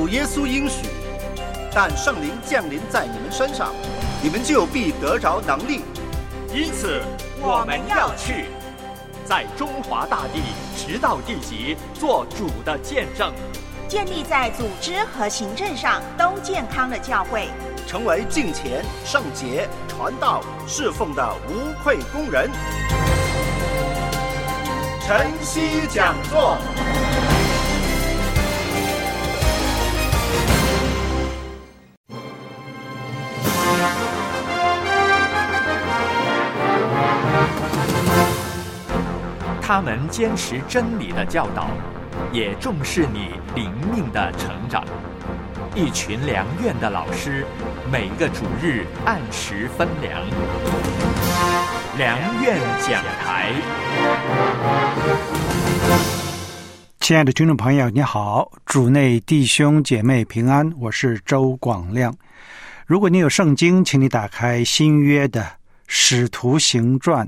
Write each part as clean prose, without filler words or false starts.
主耶稣应许，但圣灵降临在你们身上，你们就必得着能力。 因此我们要去，在中华大地直到地极做主的见证， 建立在组织和行政上都健康的教会， 成为敬虔、圣洁、传道、侍奉的无愧工人。晨曦讲座。 他们坚持真理的教导，也重视你灵命的成长。一群良院的老师，每个主日按时分粮。良院讲台。 亲爱的听众朋友，你好，主内弟兄姐妹平安，我是周广亮。如果你有圣经，请你打开新约的使徒行传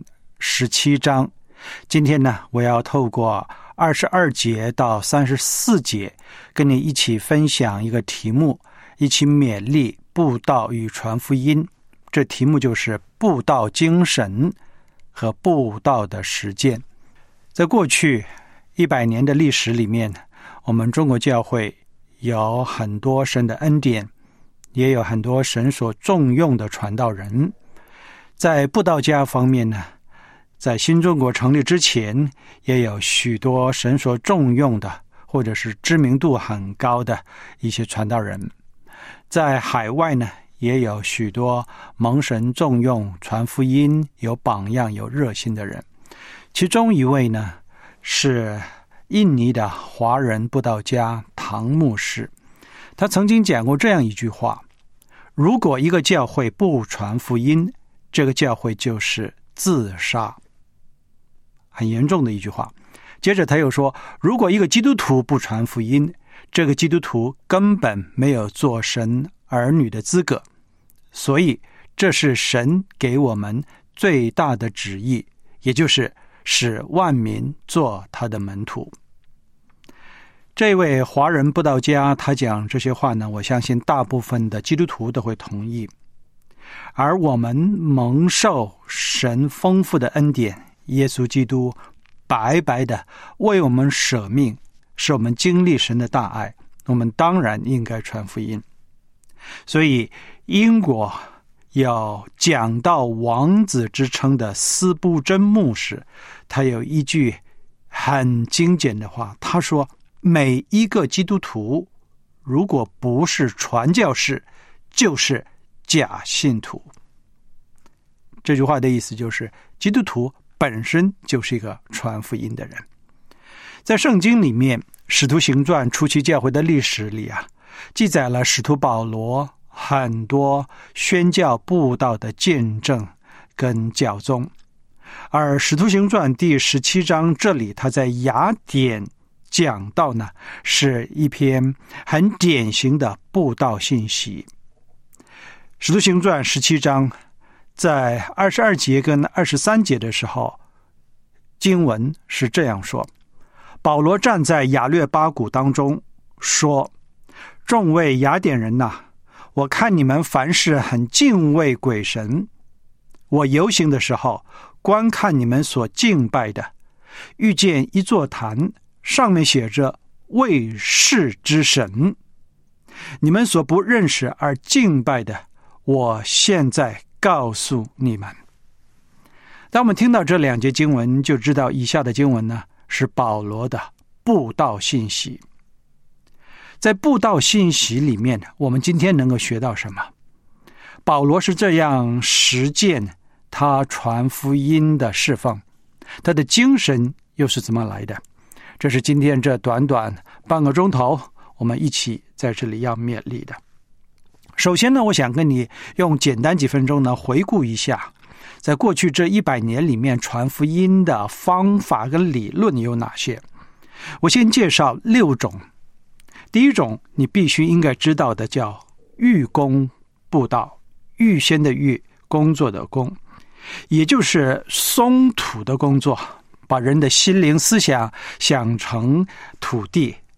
17章。今天呢，我要透过22节到34节跟你一起分享一个题目，一起勉励布道与传福音。这题目就是布道精神和布道的实践。在过去100年的历史里面，我们中国教会有很多神的恩典，也有很多神所重用的传道人。在布道家方面呢，在新中国成立之前，也有许多神所重用的，或者是知名度很高的一些传道人。在海外呢，也有许多蒙神重用传福音、有榜样、有热心的人。其中一位呢，是印尼的华人布道家唐牧师。他曾经讲过这样一句话：如果一个教会不传福音，这个教会就是自杀。很严重的一句话。接着他又说，如果一个基督徒不传福音，这个基督徒根本没有做神儿女的资格。所以这是神给我们最大的旨意，也就是使万民做他的门徒。这位华人布道家他讲这些话呢，我相信大部分的基督徒都会同意。而我们蒙受神丰富的恩典，耶稣基督白白的为我们舍命，使我们经历神的大爱，我们当然应该传福音。所以英国有讲道王子之称的司布真牧师，他有一句很精简的话，他说，每一个基督徒如果不是传教士，就是假信徒。这句话的意思就是，基督徒本身就是一个传福音的人。在圣经里面，使徒行传初期教会的历史里啊，记载了使徒保罗很多宣教布道的见证跟教宗。而使徒行传第17章这里，他在雅典讲道呢，是一篇很典型的布道信息。使徒行传17章在22节跟23节的时候，经文是这样说：保罗站在亚略巴谷当中说，众位雅典人呐，我看你们凡事很敬畏鬼神。我游行的时候，观看你们所敬拜的，遇见一座坛，上面写着为世之神。你们所不认识而敬拜的，我现在告诉你们。当我们听到这两节经文，就知道以下的经文呢，是保罗的布道信息。在布道信息里面，我们今天能够学到什么？保罗是这样实践他传福音的侍奉，他的精神又是怎么来的？这是今天这短短半个钟头我们一起在这里要勉励的。首先呢，我想跟你用简单几分钟呢，回顾一下在过去这100年里面传福音的方法跟理论有哪些。我先介绍6种。第一种你必须应该知道的叫预工布道，预先的预，工作的工，也就是松土的工作，把人的心灵思想想成土地，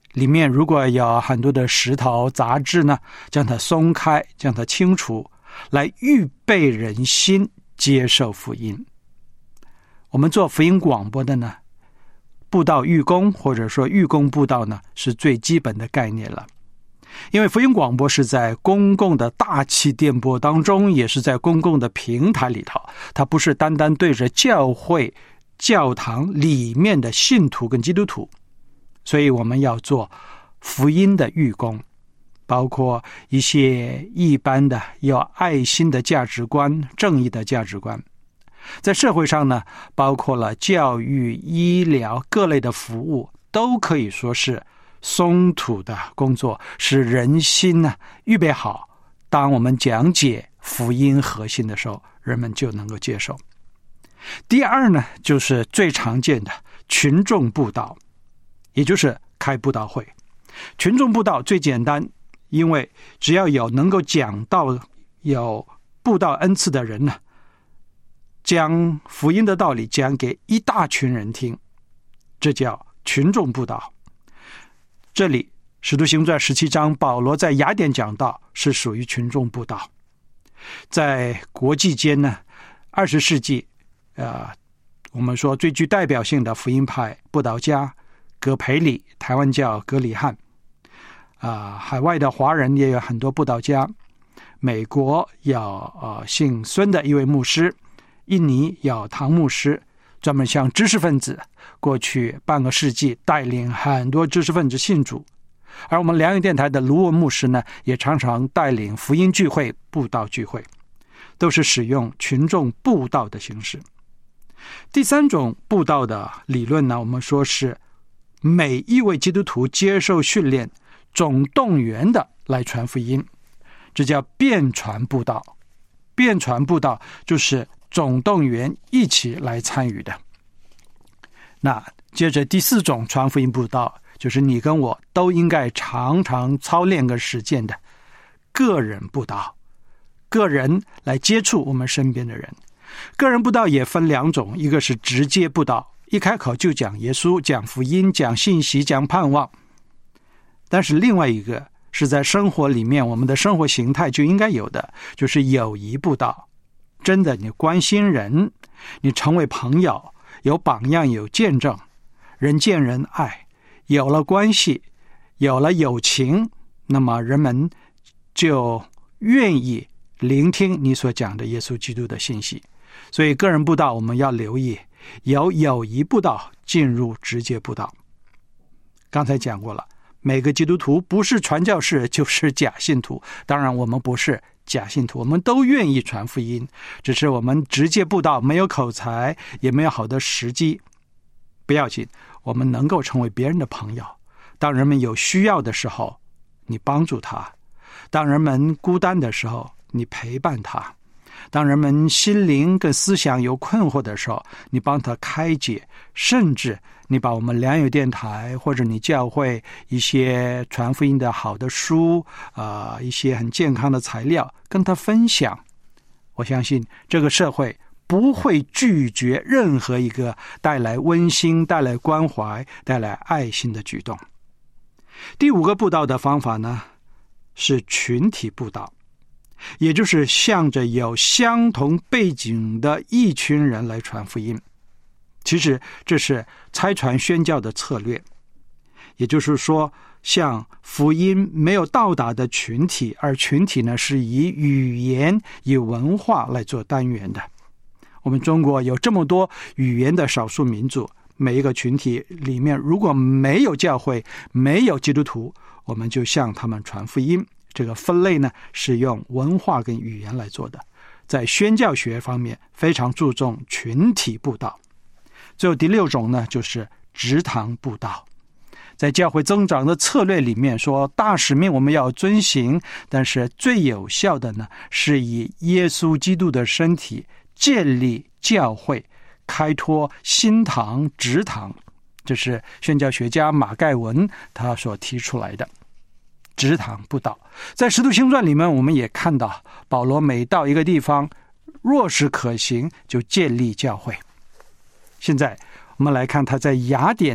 里面如果有很多的石头杂质呢，将它松开，将它清除，来预备人心接受福音。我们做福音广播的呢，布道预工或者说预工布道呢，是最基本的概念了。因为福音广播是在公共的大气电波当中，也是在公共的平台里头，它不是单单对着教会教堂里面的信徒跟基督徒，所以我们要做福音的预工，包括一些一般的有爱心的价值观、正义的价值观。在社会上呢，包括了教育、医疗各类的服务，都可以说是松土的工作，使人心呢预备好，当我们讲解福音核心的时候，人们就能够接受。第二呢，就是最常见的群众布道，也就是开布道会。群众布道最简单，因为只要有能够讲道、有布道恩赐的人呢，将福音的道理讲给一大群人听，这叫群众布道。这里使徒行传17章保罗在雅典讲道是属于群众布道。在国际间呢，20世纪我们说最具代表性的福音派布道家葛培理，台湾叫葛理翰，海外的华人也有很多布道家。美国有姓孙的一位牧师，印尼有唐牧师，专门向知识分子过去半个世纪带领很多知识分子信主。而我们良友电台的卢文牧师呢，也常常带领福音聚会、布道聚会，都是使用群众布道的形式。第三种布道的理论呢，我们说是每一位基督徒接受训练，总动员的来传福音，这叫遍传布道。遍传布道就是总动员一起来参与的。那接着第四种传福音布道，就是你跟我都应该常常操练跟实践的个人布道，个人来接触我们身边的人。个人布道也分两种，一个是直接布道，一开口就讲耶稣、讲福音、讲信息、讲盼望。但是另外一个是在生活里面，我们的生活形态就应该有的，就是友谊布道。真的你关心人，你成为朋友，有榜样，有见证，人见人爱，有了关系，有了友情，那么人们就愿意聆听你所讲的耶稣基督的信息。所以个人布道我们要留意，由友谊布道进入直接布道。刚才讲过了，每个基督徒不是传教士就是假信徒，当然我们不是假信徒，我们都愿意传福音，只是我们直接布道没有口才，也没有好的时机。不要紧，我们能够成为别人的朋友。当人们有需要的时候，你帮助他；当人们孤单的时候，你陪伴他；当人们心灵跟思想有困惑的时候，你帮他开解，甚至你把我们良友电台或者你教会一些传福音的好的书一些很健康的材料跟他分享。我相信这个社会不会拒绝任何一个带来温馨、带来关怀、带来爱心的举动。第五个布道的方法呢，是群体布道，也就是向着有相同背景的一群人来传福音。其实这是差传宣教的策略，也就是说向福音没有到达的群体，而群体呢是以语言、以文化来做单元的。我们中国有这么多语言的少数民族，每一个群体里面如果没有教会、没有基督徒，我们就向他们传福音。这个分类呢是用文化跟语言来做的。在宣教学方面非常注重群体布道。最后第六种呢，就是职堂布道。在教会增长的策略里面说，大使命我们要遵行，但是最有效的呢，是以耶稣基督的身体建立教会，开拓新堂、职堂。这是宣教学家马盖文他所提出来的职堂布道。在使徒行传里面我们也看到，保罗每到一个地方，若是可行就建立教会。现在我们来看他在雅典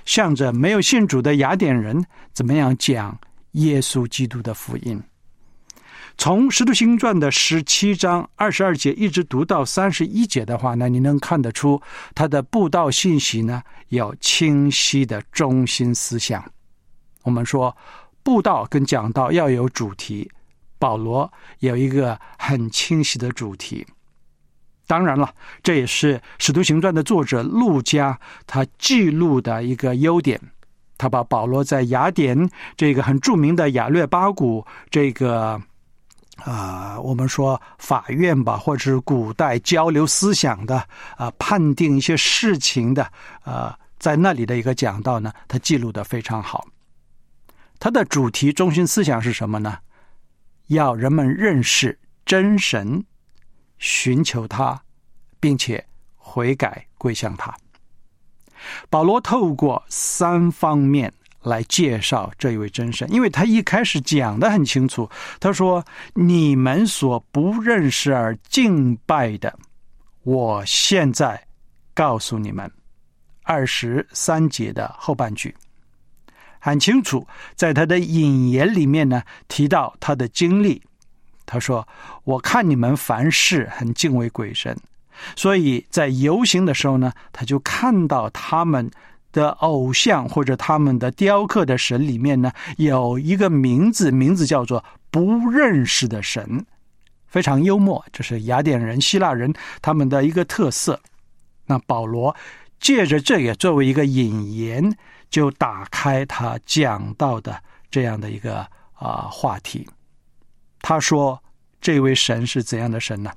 向着没有信主的雅典人怎么样讲耶稣基督的福音。从使徒行传的17章22节一直读到31节的话呢，你能看得出他的布道信息呢有清晰的中心思想。我们说布道跟讲道要有主题，保罗有一个很清晰的主题。当然了，这也是使徒行传的作者路加他记录的一个优点。他把保罗在雅典这个很著名的亚略巴谷这个我们说法院吧，或者是古代交流思想的判定一些事情的在那里的一个讲道呢，他记录得非常好。他的主题中心思想是什么呢？要人们认识真神，寻求他，并且悔改归向他。保罗透过3方面来介绍这一位真神，因为他一开始讲得很清楚，他说你们所不认识而敬拜的，我现在告诉你们。23节的后半句很清楚，在他的引言里面呢提到他的经历。他说我看你们凡事很敬畏鬼神，所以在游行的时候呢，他就看到他们的偶像或者他们的雕刻的神里面呢有一个名字叫做不认识的神，非常幽默，这是雅典人希腊人他们的一个特色。那保罗借着这个作为一个引言，就打开他讲到的这样的一个话题。他说这位神是怎样的神呢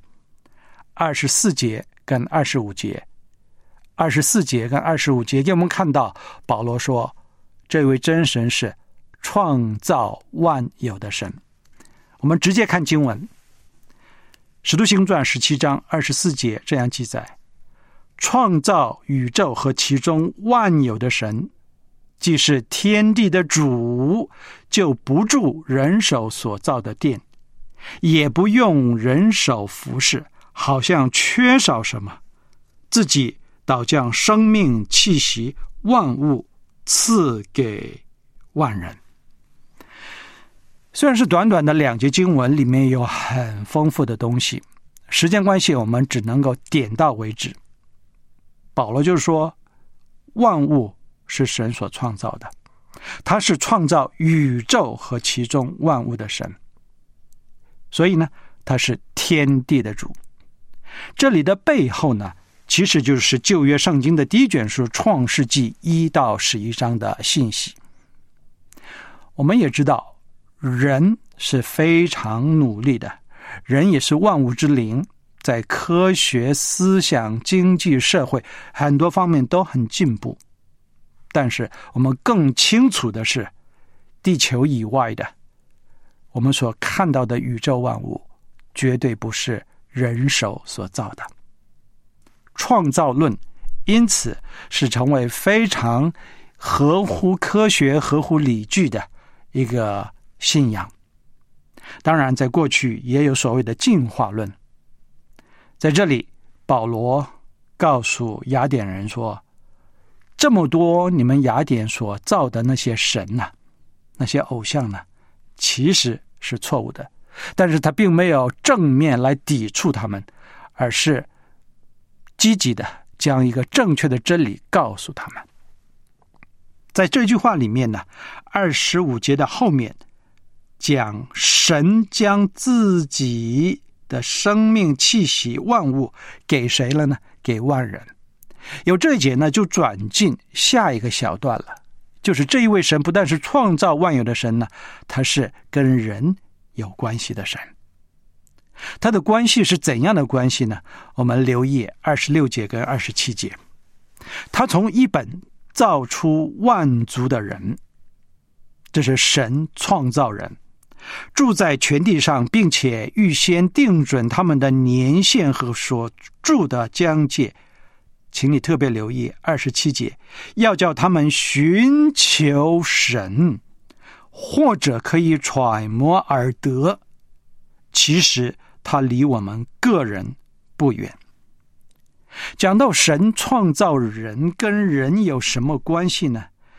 ？24节跟25节，24节跟25节给我们看到保罗说这位真神是创造万有的神。我们直接看经文，使徒行传17章24节这样记载，创造宇宙和其中万有的神，既是天地的主，就不住人手所造的殿，也不用人手服侍，好像缺少什么，自己倒将生命气息万物赐给万人。虽然是短短的2节经文，里面有很丰富的东西，时间关系我们只能够点到为止。保罗就是说万物是神所创造的，他是创造宇宙和其中万物的神，所以呢他是天地的主。这里的背后呢，其实就是旧约圣经的第一卷书创世纪1到11章的信息。我们也知道人是非常努力的，人也是万物之灵，在科学、思想、经济、社会很多方面都很进步。但是我们更清楚的是，地球以外的我们所看到的宇宙万物绝对不是人手所造的。创造论因此是成为非常合乎科学、合乎理据的一个信仰。当然在过去也有所谓的进化论。在这里保罗告诉雅典人说，这么多你们雅典所造的那些神啊，那些偶像呢，其实是错误的，但是他并没有正面来抵触他们，而是积极的将一个正确的真理告诉他们。在这句话里面呢，25节的后面讲神将自己的生命气息万物给谁了呢？给万人。有这一节呢，就转进下一个小段了，就是这一位神不但是创造万有的神呢，他是跟人有关系的神。他的关系是怎样的关系呢？我们留意26节跟27节。他从一本造出万族的人，这是神创造人，住在全地上，并且预先定准他们的年限和所住的疆界。请你特别留意27节，要叫他们寻求神，或者可以揣摩而得，其实他离我们个人不远。讲到神创造人跟人有什么关系呢？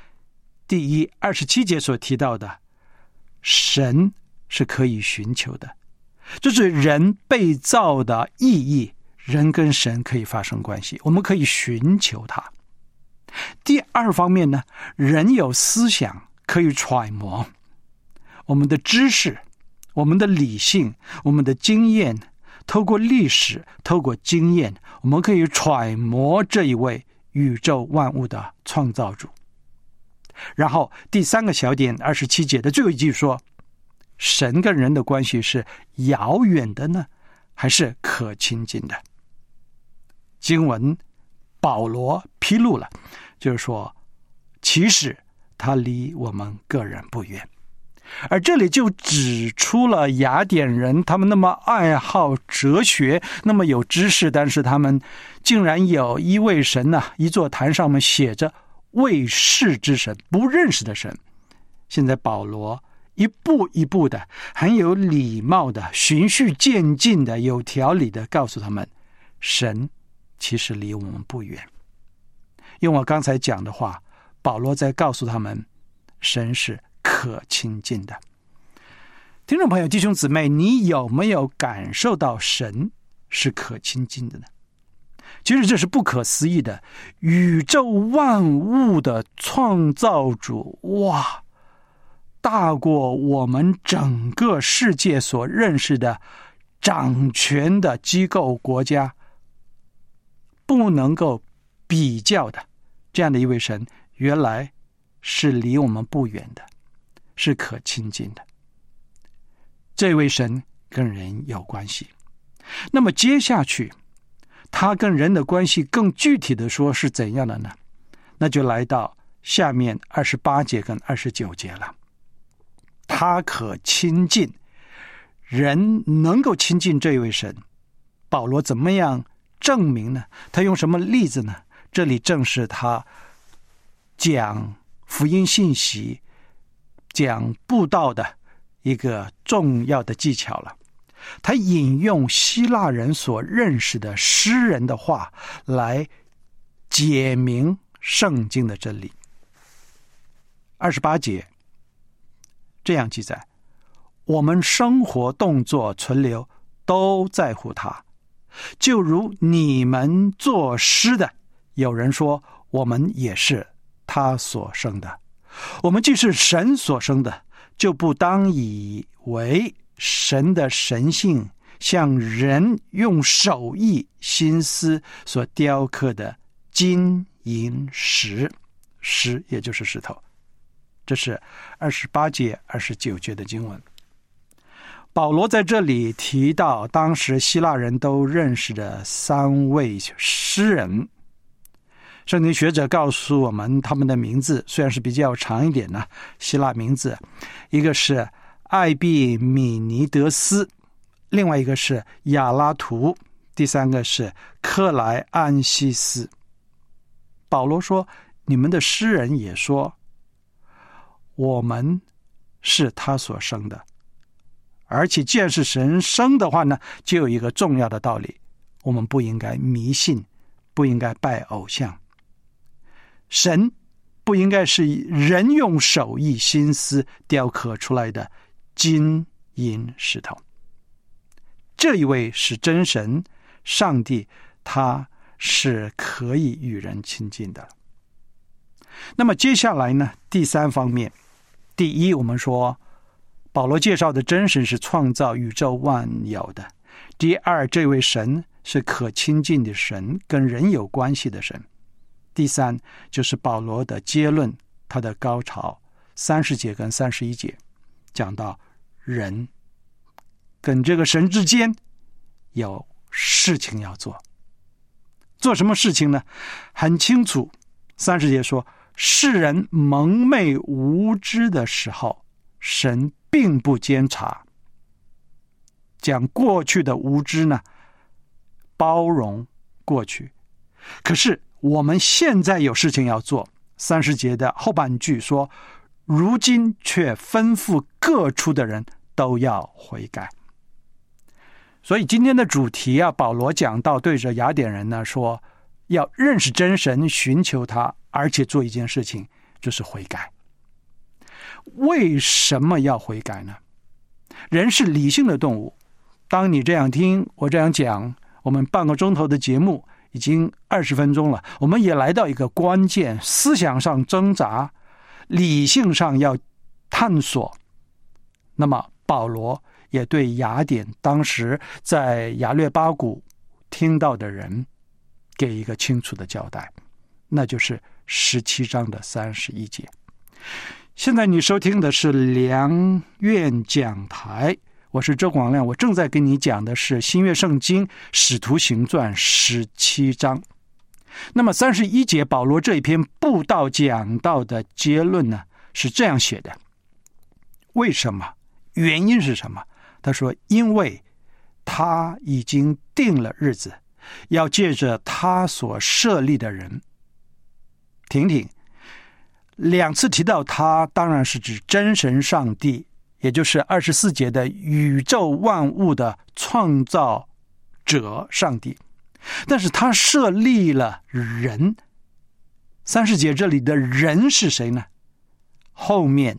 第27节所提到的，神是可以寻求的，这是人被造的意义，人跟神可以发生关系，我们可以寻求他。第二方面呢，人有思想可以揣摩，我们的知识，我们的理性，我们的经验，透过历史，透过经验，我们可以揣摩这一位宇宙万物的创造主。然后第三个小点27节的最后一句说，神跟人的关系是遥远的呢，还是可亲近的？经文保罗披露了，就是说其实他离我们个人不远。而这里就指出了雅典人他们那么爱好哲学，那么有知识，但是他们竟然有一位神一座坛上面写着未识之神，不认识的神。现在保罗一步一步的很有礼貌的循序渐进的有条理的告诉他们，神其实离我们不远。用我刚才讲的话，保罗在告诉他们，神是可亲近的。听众朋友，弟兄姊妹，你有没有感受到神是可亲近的呢？其实这是不可思议的，宇宙万物的创造主，哇，大过我们整个世界所认识的掌权的机构国家，不能够比较的这样的一位神，原来是离我们不远的，是可亲近的。这位神跟人有关系。那么接下去他跟人的关系更具体的说是怎样的呢？那就来到下面28节跟29节了。他可亲近，人能够亲近这位神，保罗怎么样证明呢？他用什么例子呢？这里正是他讲福音信息，讲布道的一个重要的技巧了。他引用希腊人所认识的诗人的话来解明圣经的真理。28节这样记载，我们生活动作存留都在乎他，就如你们作诗的，有人说我们也是他所生的。我们既是神所生的，就不当以为神的神性像人用手艺心思所雕刻的金银石，石也就是石头。这是28节29节的经文。保罗在这里提到当时希腊人都认识的3位诗人，圣经学者告诉我们他们的名字虽然是比较长一点呢，希腊名字，一个是艾毕米尼德斯，另外一个是亚拉图，第三个是克莱安西斯。保罗说，你们的诗人也说我们是他所生的，而且既然是神生的话呢，就有一个重要的道理，我们不应该迷信，不应该拜偶像。神不应该是人用手艺心思雕刻出来的金银石头。这一位是真神，上帝，他是可以与人亲近的。那么接下来呢，第3方面，第一，我们说保罗介绍的真神是创造宇宙万有的。第二，这位神是可亲近的神，跟人有关系的神。第三，就是保罗的结论，他的高潮30节跟31节讲到人跟这个神之间有事情要做。做什么事情呢？很清楚，30节说，世人蒙昧无知的时候，神并不监察。讲过去的无知呢，包容过去。可是我们现在有事情要做。30节的后半句说，如今却吩咐各处的人都要悔改。所以今天的主题保罗讲到对着雅典人呢说，要认识真神，寻求他，而且做一件事情，就是悔改。 为什么要悔改呢？人是理性的动物，当你这样听，我这样讲，我们半个钟头的节目已经20分钟了，我们也来到一个关键，思想上挣扎，理性上要探索。那么保罗也对雅典当时在亚略巴谷听到的人给一个清楚的交代，那就是17章的31节。现在你收听的是良苑讲台，我是周广亮，我正在跟你讲的是新约圣经使徒行传17章。那么31节保罗这一篇布道讲到的结论呢，是这样写的。为什么？原因是什么？他说因为他已经定了日子，要借着他所设立的人。停停，2次提到他，当然是指真神上帝，也就是24节的宇宙万物的创造者上帝。但是他设立了人。30节这里的人是谁呢？后面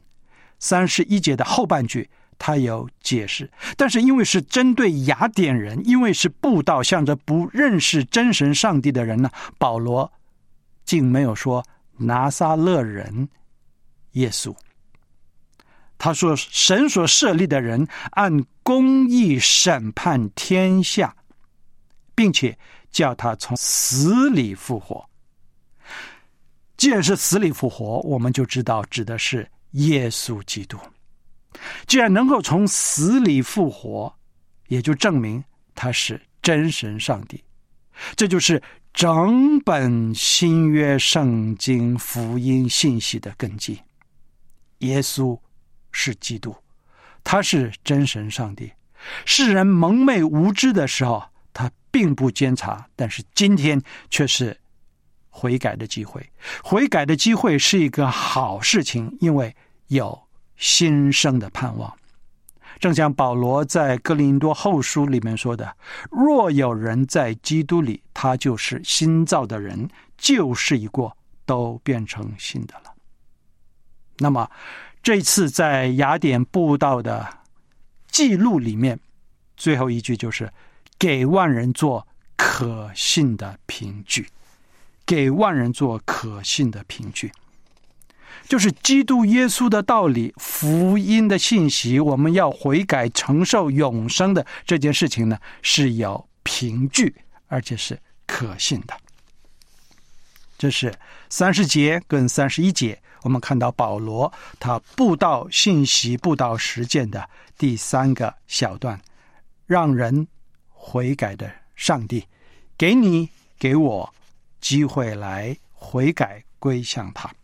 31节的后半句他有解释，但是因为是针对雅典人，因为是布道向着不认识真神上帝的人呢，保罗竟没有说拿撒勒人耶稣。他说神所设立的人按公义审判天下，并且叫他从死里复活。既然是死里复活，我们就知道指的是耶稣基督。既然能够从死里复活，也就证明他是真神上帝。这就是整本新约圣经福音信息的根基。耶稣是基督，他是真神上帝。世人蒙昧无知的时候，他并不监察，但是今天却是悔改的机会。悔改的机会是一个好事情，因为有新生的盼望。正像保罗在哥林多后书里面说的，若有人在基督里，他就是新造的人，旧事已过，都变成新的了。那么这次在雅典布道的记录里面，最后一句就是给万人做可信的凭据。给万人做可信的凭据，就是基督耶稣的道理，福音的信息，我们要悔改承受永生的这件事情呢，是有凭据，而且是可信的。这是30节跟31节，我们看到保罗他布道信息、布道实践的第3个小段，让人悔改的上帝给你给我机会来悔改归向他。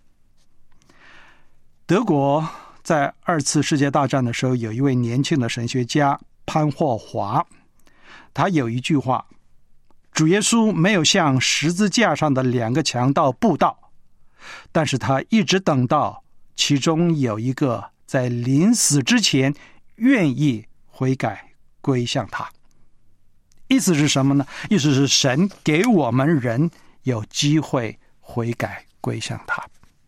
德国在2次世界大战的时候，有一位年轻的神学家潘霍华，他有一句话，主耶稣没有向十字架上的2个强盗布道，但是他一直等到其中有一个在临死之前愿意悔改归向他。意思是什么呢？意思是神给我们人有机会悔改归向他。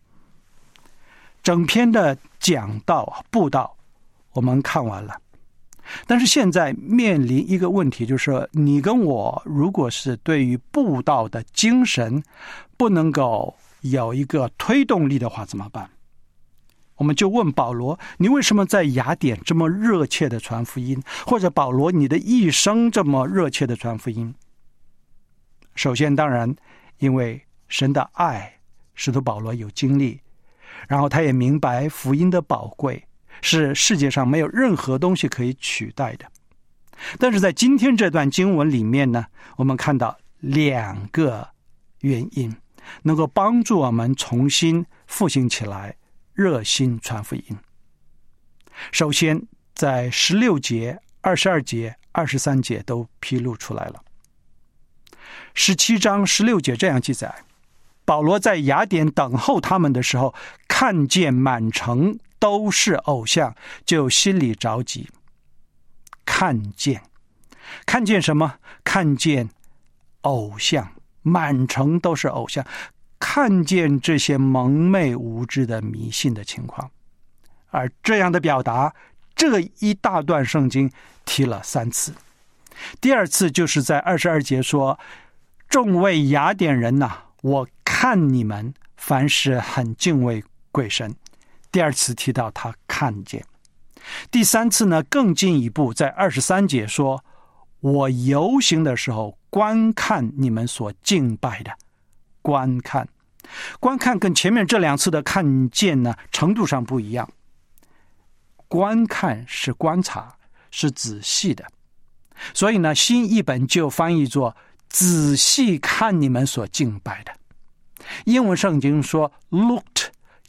整篇的讲道布道我们看完了，但是现在面临一个问题，就是你跟我如果是对于布道的精神不能够有一个推动力的话怎么办？我们就问保罗，你为什么在雅典这么热切的传福音？或者保罗，你的一生这么热切的传福音？首先当然因为神的爱，使徒保罗有经历，然后他也明白福音的宝贵，是世界上没有任何东西可以取代的。但是在今天这段经文里面呢，我们看到2个原因能够帮助我们重新复兴起来，热心传福音。首先在16节、22节、23节都披露出来了。17章16节这样记载，保罗在雅典等候他们的时候，看见满城都是偶像，就心里着急。看见什么？看见偶像，满城都是偶像，看见这些蒙昧无知的迷信的情况。 而这样的表达，这一大段圣经提了3次。第2次就是在22节说，众位雅典人哪，我看你们凡事很敬畏鬼神。第2次提到他看见。第3次呢，更进一步，在23节说，我游行的时候观看你们所敬拜的。观看跟前面这2次的看见呢，程度上不一样。观看是观察，是仔细的，所以呢，新译本就翻译作仔细看你们所敬拜的。英文圣经说 looked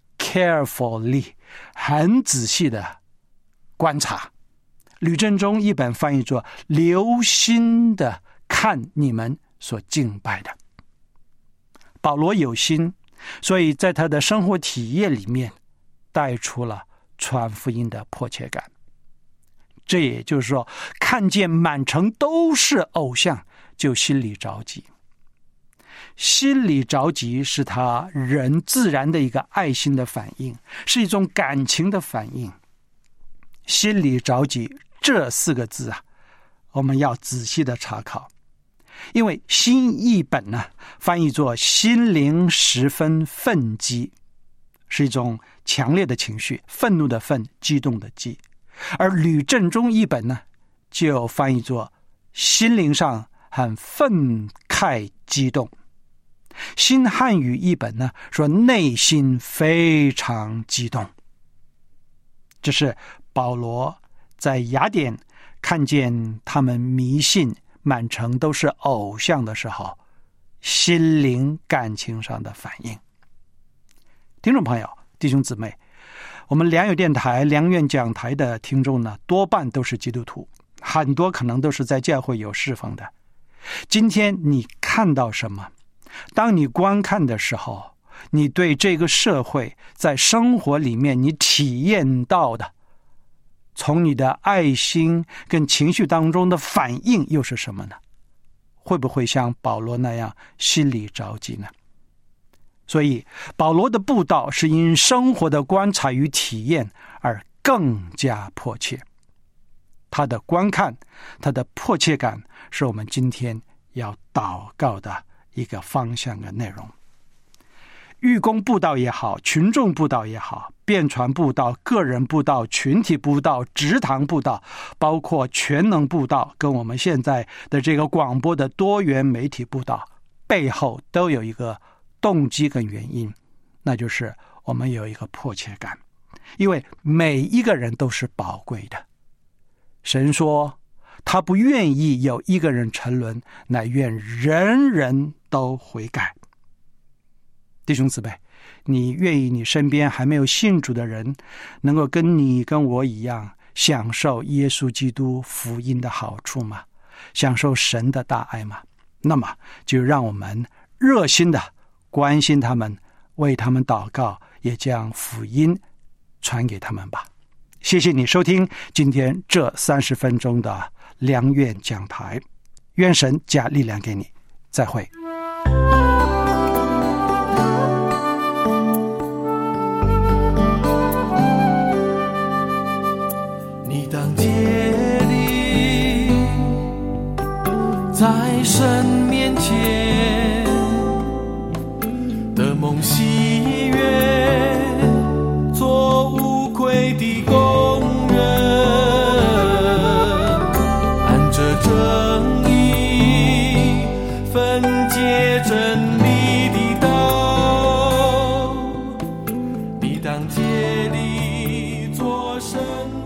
carefully， 很仔细的观察。吕正中译本翻译作留心的看你们所敬拜的。保罗有心，所以在他的生活体验里面带出了传福音的迫切感。这也就是说，看见满城都是偶像，就心里着急。心里着急是他人自然的一个爱心的反应，是一种感情的反应。心里着急这4个字啊，我们要仔细的查考。因为新译本呢，翻译作心灵十分愤激，是一种强烈的情绪，愤怒的愤，激动的激。而吕正中译本呢，就翻译作心灵上很愤慨激动。新汉语译本呢，说内心非常激动。这是保罗在雅典看见他们迷信满城都是偶像的时候，心灵感情上的反应。听众朋友，弟兄姊妹，我们良友电台良院讲台的听众呢，多半都是基督徒，很多可能都是在教会有侍奉的。今天你看到什么？当你观看的时候，你对这个社会在生活里面你体验到的，从你的爱心跟情绪当中的反应又是什么呢？会不会像保罗那样心里着急呢？所以保罗的布道是因生活的观察与体验而更加迫切。他的观看，他的迫切感，是我们今天要祷告的一个方向的内容。御公布道也好，群众布道也好，便传布道、个人布道、群体布道、职堂布道，包括全能布道，跟我们现在的这个广播的多元媒体布道，背后都有一个动机跟原因，那就是我们有一个迫切感，因为每一个人都是宝贵的。神说他不愿意有一个人沉沦，乃愿人人都悔改。弟兄姊妹，你愿意你身边还没有信主的人能够跟你跟我一样享受耶稣基督福音的好处吗？享受神的大爱吗？那么就让我们热心的关心他们，为他们祷告，也将福音传给他们吧。谢谢你收听今天这30分钟的良院讲台，愿神加力量给你，再会。 你当竭力在神面前的梦喜悦，做无愧的工人，按着正义分解真理的道，你当竭力做神